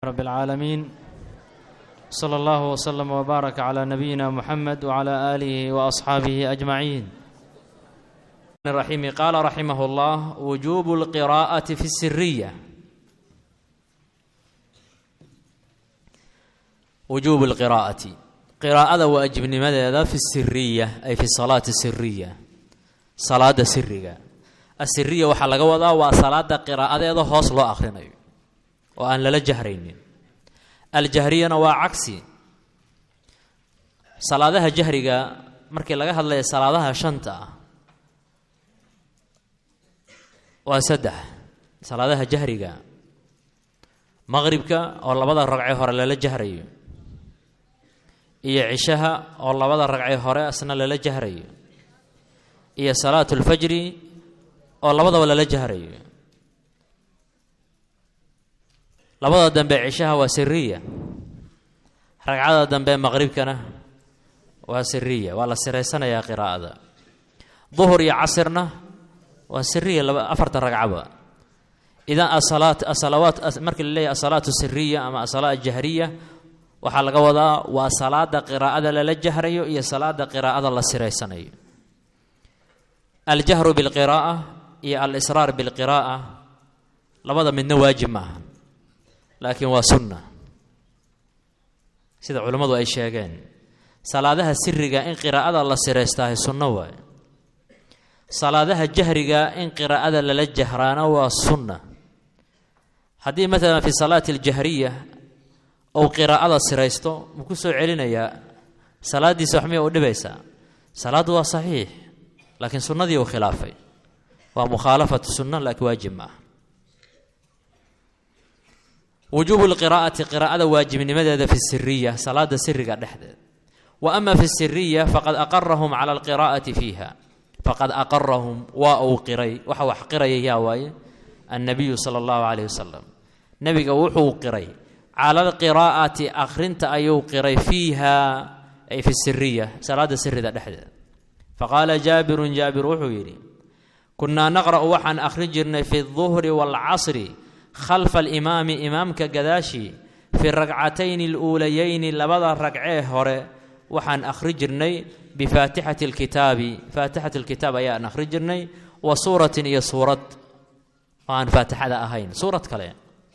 رب العالمين صلى الله وسلم وبارك على نبينا محمد وعلى آله وأصحابه أجمعين. الرحيم قال رحمه الله: وجوب القراءة في السرية. وجوب القراءة قراءة واجب لماذا في السرية أي في الصلاة السرية. صلاة سرية السرية وحلقة وضع وصلاة قراءة هذا هوس لو آخرين وأن لا جهرين. الجهرية نوع عكسي صلاة جهرية مركي لقى هذا صلاة شنطة وسدح صلاة جهرية مغربك والله بدأ الرقعة هورا لا جهرية إيه عشها والله بدأ الرقعة هورا أصلا لا جهرية إيه صلاة الفجر والله بدأ ولا لا جهرية لبدا دنبه عشها وسرية رقعة دنبه مغرب كنا وسرية ولا سريسنا يا قراءة ظهر يا عصرنا وسرية أفرت الرقعة. إذا الصلوات مركل اللي الصلاة السرية أما الصلاة الجهرية وحلقة وضع وصلاة قراءة للجهرية هي صلاة قراءة للسريسنا. الجهر بالقراءة هي الإصرار بالقراءة لبدا من واجب معها لكن وسنة سيد علماء أي شيئين صلاة السرية إن قراءة الله سريستاه سنة واي صلاة الجهرية إن قراءة للجهران والسنة. هذه مثلا في صلاة الجهرية أو قراءة سريستو مكسو علينا يا صلاة دي سحمية ودبيسة صلاة صحيح لكن سنة دي وخلافي ومخالفة السنة لك واجب معه. وجوب القراءة قراءة واجب لماذا في السرية صلاة السر قد حدث. وأما في السرية فقد أقرهم على القراءة فيها فقد أقرهم واو قري وحو قري يا واي النبي صلى الله عليه وسلم نبي وحو قري على القراءة أخرنت أيو قري فيها أي في السرية صلاة السر قد حدث. فقال جابر وحو يري كنا نقرأ وحن أخرجنا في الظهر والعصر خلف الإمام إمامك قداشي في الركعتين الأوليين لبضع الركعيه هوري وحن أخرجني بفاتحة الكتاب فاتحة الكتاب يا نخرجني وصورة يا صورة وعن فاتحة أهين صورة كلام.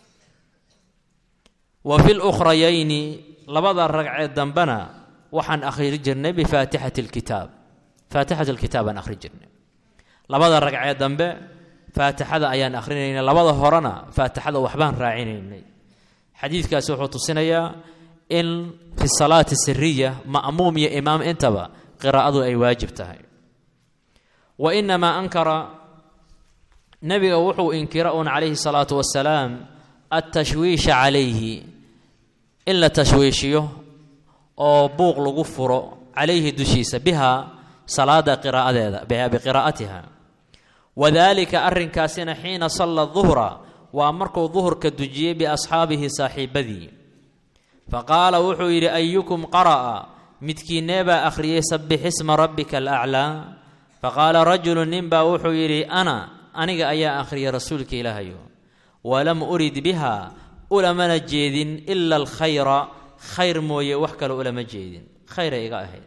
وفي الأخريين لبضع الركعيه دنبنا وحن أخرجني بفاتحة الكتاب فاتحة الكتاب أن أخرجني لبضع الركعيه دنبه فاتحة أيان أخرين لبضة هرنا فاتحة وحبان راعين. حديث كاسوح تصنيا إن في الصلاة السرية مأموم يا إمام انتبه قراءة أي واجب تهي. وإنما أنكر نبي وحو إنكراء عليه الصلاة والسلام التشويش عليه إلا تشويشيه أو بوغ لغفر عليه دشيس بها صلاة قراءة بقراءتها. وذلك أرن كاسين حين صلى الظهر وأمركوا الظهر كالدجي بأصحابه صاحبذي فقال وحوير أيكم قرأ متكي نبا أخري سبح اسم ربك الأعلى فقال رجل نبا وحوير أنا أيا أخري رسولك إلهي ولم أريد بها أولما جيد إلا الخير خير موي وحكى أولما جيد خير إيقاهي.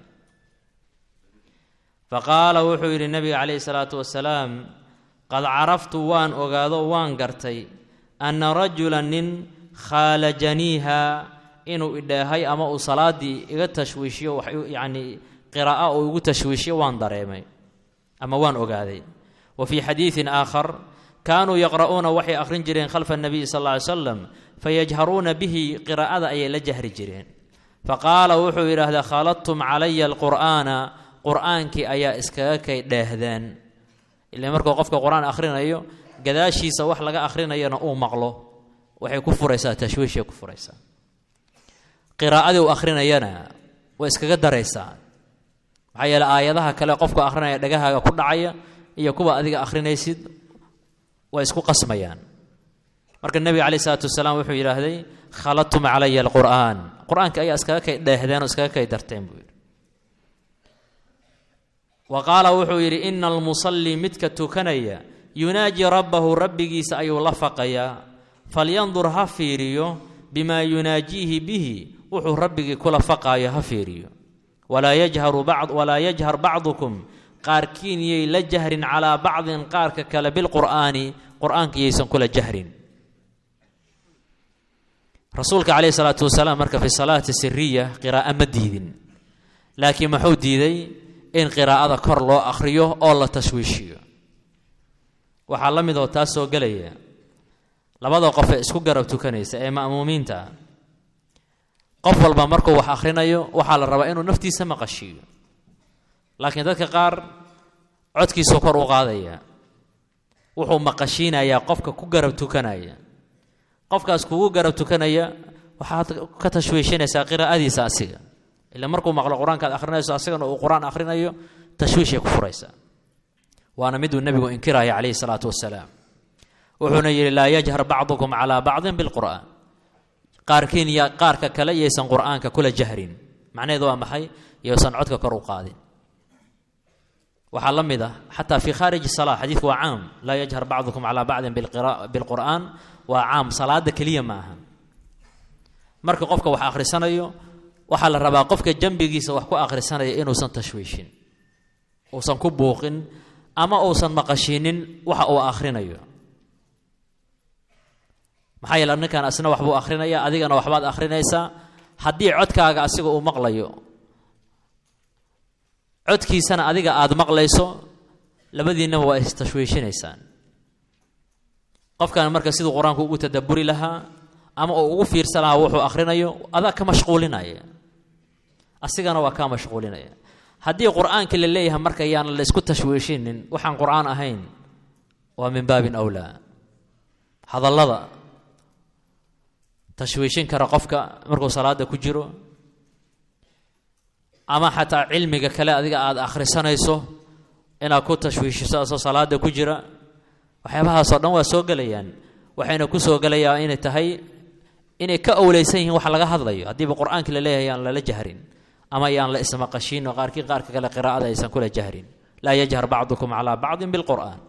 فقال وحوير النبي عليه الصلاة والسلام قد عرفت وان أغاضو وان قرتي أن رجلا خالجنيها إنو إداهي أما أصلادي إغا تشويشي يعني قراءة أو إغا تشويشي وان دريمي أما وان أغاضي. وفي حديث آخر كانوا يقرؤون وحي أخرين جرين خلف النبي صلى الله عليه وسلم فيجهرون به قراءة أي لجهر جرين. فقال وحوير هذا خالطتم علي القرآن قرآنك أيا إسكاكي داهدان إلا مركو قفك قرآن آخرين أيو قداشي سواح لغا آخرين أيو نقو مغلو وحي كفر إيسا تشويش يكفر إيسا قراءة وآخرين أيانا وإسكاكي در إيسا وحي الآياتها كلا قفك آخرين أيو دقاها كل عيا إيا كوبا أذيك آخرين أيسيد وإسكو قسم أيان. مركو النبي عليه الصلاة والسلام وحي إلى هذي خلطتم علي القرآن قرآنك أيا إسكاكي داهدان وإسكاكي درتين بوير. وقال وحوير إن المصلي متك كنيا يناجي ربه ربي سأيو لفقيا فلينظر هفيريو bimaa yunaajiihi bihi wuxuu rabbigii kula faqaayo ha fiiriyo walaa yajhar bacdukum qaarkiin yay la jahrin calaa bacdin qaarka kale bilqur'aani qur'aanka yaysan kula jahrin rasuulka calayhi salaatu wasalaam marka fi salaati siriya qiraa'o ma diidin laakiin muxuu diiday in qiraa'ada kor loo akhriyo oo la tashwiishiyo waxaa la mid oo taas soo gelaya labada qof ee isku garab tukanaysa ee ma'muumiinta qof walba markuu wax akhrinayo waxaa la rabaa inuu naftiisa maqashiiyo laakiin dadka qaar codkiisa kor u qaadaya wuxuu maqashiinayaa qofka ku garab tukanaya qofkaas kugu garab tukanaya waxaad ka tashwiishinaysaa qiraa'adiisa asiga ila markuu maqlo quraanka aad akhrinayso asigana uu quraan akhrinayo tashwiish ay ku furaysaa waana miduu nabigu inkiraya calayhi salaatu wasalaam wuxuuna yidhi laa yajhar bacdukum calaa bacdin bilqur'aan qaarkiin ya qaarka kale yaysan qur'aanka kula jahrin macnaheedu waa maxay yaysan codka kor u qaadin waxaa la mid ah xataa fi khaariji salaa xadiidku waa caam laa yajhar bacdukum calaa bacdin bilqur'aan waa caam salaada keliya ma aha marka qofka wax akhrisanayo waxaa la rabaa qofka jambigiisa wax ku akhrisanaya inuusan tashwiishin uusan ku buuqin ama uusan maqashiinin waxa uu akhrinayo maxaa yeele ninkan asna waxbuu akhrinaya adigana waxbaad akhrinaysaa haddii codkaaga asiga uu maqlayo codkiisana adiga aad maqlayso labadiinnaba waa istashwiishinaysaan qofkan marka siduu qur-aanku ugu tadabburi lahaa ama uu ugu fiirsan lahaa wuxuu akhrinayo adaa ka mashquulinaya asigana waa kaa mashquulinaya haddii qur'aanka la leeyahay marka yaan la isku tashwiishinin waxaan qur'aan ahayn waa min baabin awlaa hadallada tashwiishin kara qofka markuu salaada ku jiro ama xataa cilmiga kale adiga aad akhrisanayso inaad ku tashwiishiso asoo salaada ku jira waxyaabahaasoo dhan waa soo gelayaan waxayna ku soo gelayaa inay tahay inay ka owleysan yihiin waxa laga hadlayo haddiiba qur'aanka la leeyahay aan lala jahrin ama yaan la ismaqashiin oo qaarka kale qiraa'ada aysan kula jahrin laa yajhar bacdukum calaa bacdin bilqur'aan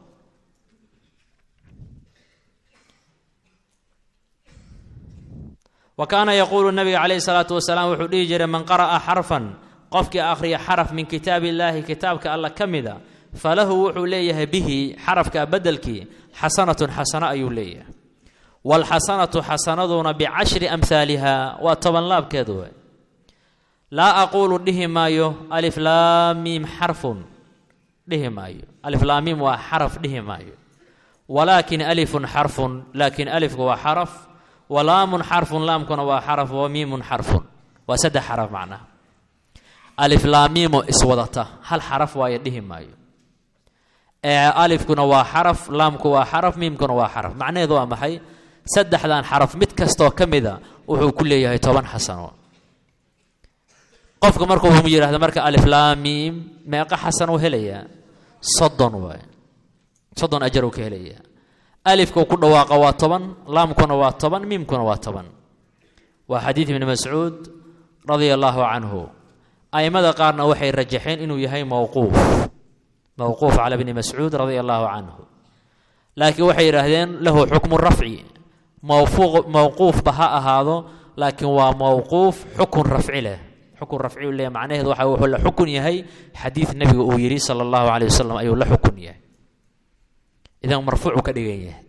wa kaana yaquulu nabiga calayhi salaatu wasalaam wuxuu dhihi jiray man qara'a xarfan qofkii akhriya xaraf min kitaabi illaahi kitaabka alla ka mida falahu wuxuu leeyahay bihi xarafka bedelkii xasanatun xasano ayuu leeyahay waalxasanatu xasanaduna bicashri amhaaliha waa 10 laabkeedu waay laa aquulu dhihi maayo alif laam miim xarfun dhihi maayo alif laam miim waa xaraf dhihi maayo walaakin alifun xarfun laakiin alifku waa xaraf walaamun xarfun laamkuna waa xaraf wa miimun xarfun waa 3 xaraf macnaha alif laam miimo iswadata hal xaraf waaye dhihi maayo alifkuna waa xaraf laamku waa xaraf miimkuna waa xaraf macnaheedu waa maxay 3dan xaraf mid kastoo ka mida wuxuu ku leeyahay 10 xasano qofka markuu yiraahdo marka alif laam miim meeqa xasan uu helayaa 30 waay 30 ajar uu ka helayaa alifku ku dhawaaqa waa 10 laamkuna waa 10 miimkuna waa 10 waa xadiid ibn mas'uud radiyallahu anhu aymada qaarna waxay rajaxeen inuu yahay mawquuf ala ibn mas'uud radiyallahu anhu laakiin waxay yiraahdeen lahu hukmu raf'i mawquuf baha ahaado laakiin waa mawquuf xukun rafci leh xukun rafci leh macnaheedu waxa uu la xukun yahay xadiid nabiga uu yiri sallallahu alayhi wasallam ayuu la xukun yahay idan marfuuc ka dhigan yahay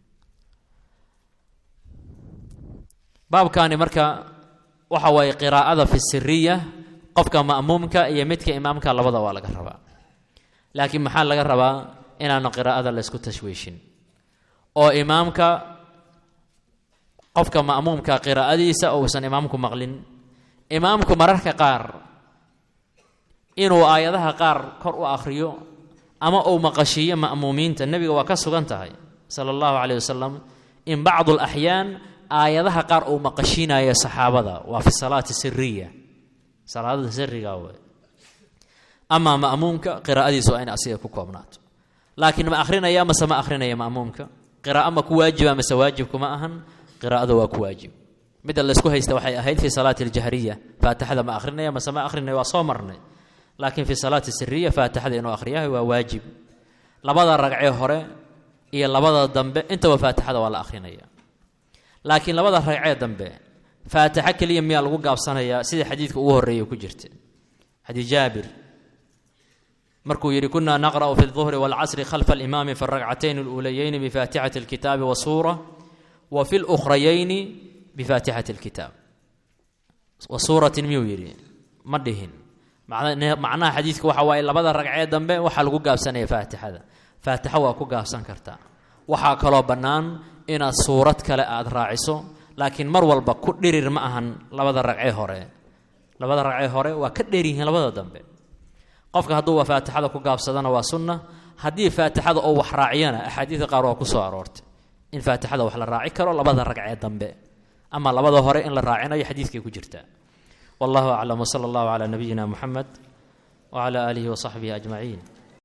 baabkaani marka waxa way qiraa'ada fi sirriya qofka ma'muumka iyo midka imaamka labada waa laga rabaa laakiin maxaa laga rabaa inaan qiraa'ada la isku tashwiishin oo imaamka qofka ma'muumka qiraa'adiisa oo san imaamku maqlin imaamku mararka qaar inuu aayadaha qaar kor u akhriyo ama uu maqashiyo ma'muumiinta nabiga waa ka sugan tahay sallallahu alayhi wasallam in ba'd al-ahyaan aayadaha qaar uu maqashiinayo saxaabada waa fi salaati sirriya salaada sirriga waa ama ma'muumka qiraa'adiisu ayna asiga ku koobnaato laakiin ma akhrinaya ma sama akhrinaya ma'muumka qiraa'o ma ku waajiba ma sawaajib kuma ahan qiraa'ada waa ku waajib mid la isku haysta waxay ahayd fi salaati al-jahriyya faatixada ma akhrinaya ma sama akhrinaya waa soo marnay laakiin fi salaati sirriya faatixada inuu akhriyahay waa waajib labada ragcee hore iyo labada dambe inta waa faatixada waa la akhrinaya laakiin labada ragcee dambe faatixa kaliya miyaa lagu gaabsanayaa sida xadiidka ugu horreeyay ku jirta xadiid jaabir markuu yidhi kunaa naqra'u fi الظuhri wاlcasri khalfa alimaami fi الragcatayn اluulayayni bifaatixati اlkitaabi wasuura wa fi اlukhrayayni bifaatixati اlkitaab wasuuratin miyuu yidhi ma dhihin macnaha xadiidka waxa waaye labada ragcee dambe waxaa lagu gaabsanaya faatixada faatixa waa ku gaabsan kartaa waxaa kaloo bannaan inaad suurad kale aad raaciso laakiin mar walba ku dhirir ma ahan labada ragcee hore waa ka dheer yihiin labada dambe qofka hadduu faatixada ku gaabsadana waa sunna haddii faatixada oo wax raaciyana axaadiidka qaar waa ku soo aroortay in faatixada wax la raaci karo labada ragcee dambe ama labada hore in la raacinayo xadiidkay ku jirtaa wallahu aclam wsala allahu calaa nabiyina muxamed wacala aalihi wasaxbihi ajmaciin